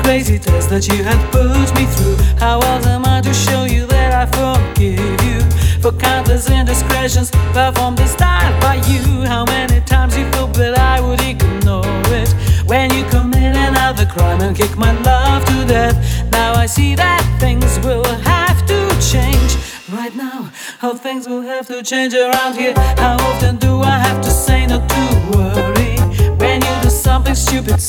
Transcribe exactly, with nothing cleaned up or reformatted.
crazy test that you had put me through. How else am I to show you that I forgive you for countless indiscretions performed in style by you? How many times you thought that I would ignore it when you commit another crime and kick my love to death? Now I see that things will have to change right now. How things will have to change around here. How often do I have to say not to worry when you do something stupid?